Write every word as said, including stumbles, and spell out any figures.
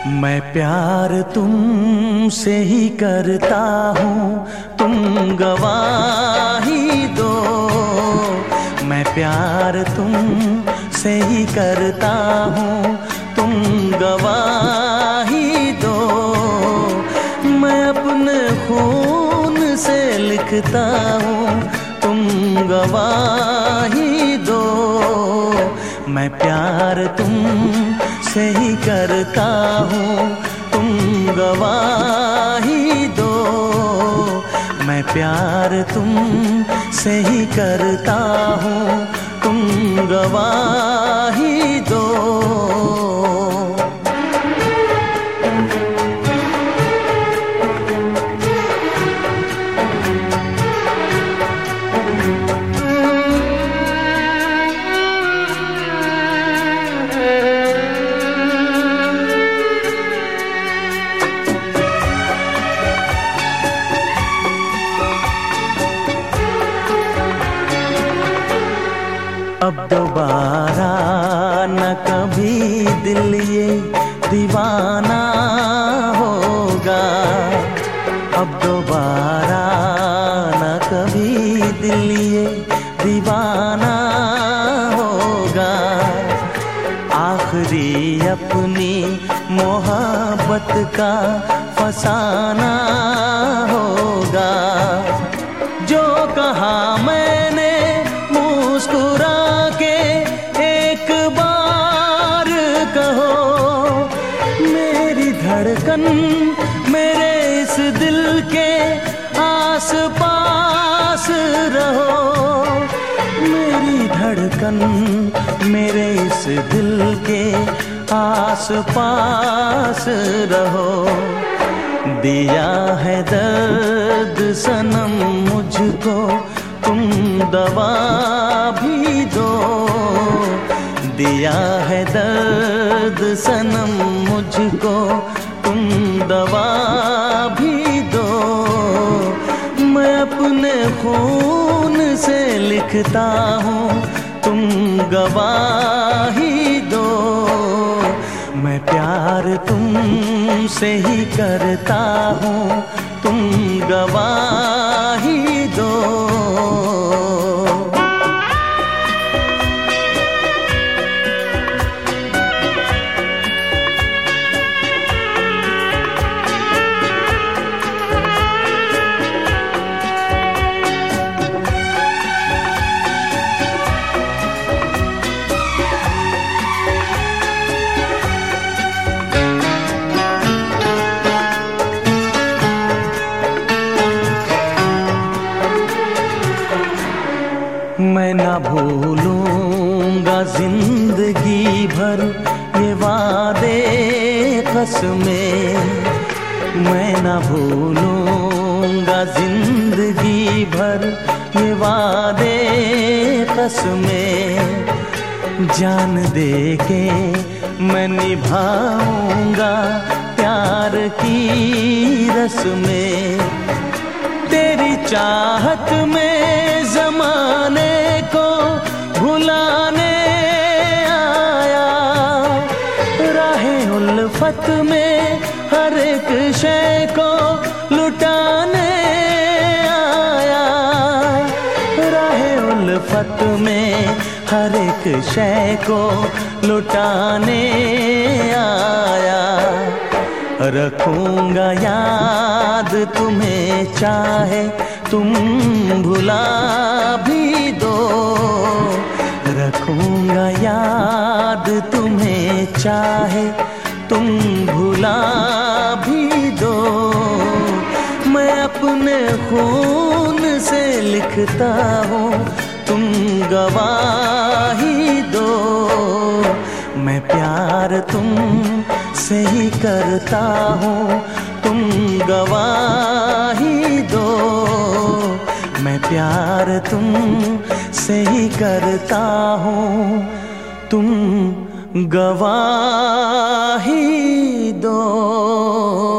मैं प्यार तुमसे ही करता हूँ, तुम गवाही दो। मैं प्यार तुमसे ही करता हूँ, तुम गवाही दो। मैं अपने खून से लिखता हूँ, तुम गवाही दो। मैं प्यार तुमसे ही करता हूँ, तुम गवाही दो। मैं प्यार तुमसे ही करता हूँ, तुम गवाही दो। अब दोबारा न कभी दिल ये दीवाना होगा। अब दोबारा न कभी दिल ये दीवाना होगा। आखिरी अपनी मोहब्बत का फसाना होगा। जो कहा मैंने मुस्कुरा के एक बार कहो, मेरी धड़कन मेरे इस दिल के आस पास रहो। मेरी धड़कन मेरे इस दिल के आस पास रहो। दिया है दर्द सनम मुझको, तुम दवा भी दो। दिया है दर्द सनम मुझको, तुम दवा भी दो। मैं अपने खून से लिखता हूँ, तुम गवाही दो। मैं प्यार तुमसे ही करता हूँ, तुम गवाही दो। मैं ना भूलूंगा जिंदगी भर ये वादे कसमें। मैं ना भूलूंगा जिंदगी भर ये वादे कसमें। जान दे के मैं निभाऊंगा प्यार की रस्में। तेरी चाहत में ज़माने को भुलाने आया। राहे उल्फत में हर एक शय को लुटाने आया। राहे उल्फत में हर एक शय को लुटाने आया। रखूंगा याद तुम्हें चाहे तुम भुला भी दो। रखूंगा याद तुम्हें चाहे तुम भुला भी दो। मैं अपने खून से लिखता हूँ, तुम गवाही दो। मैं प्यार तुमसे ही करता हूँ, तुम गवाही दो। मैं प्यार तुमसे ही करता हूँ, तुम गवाही दो।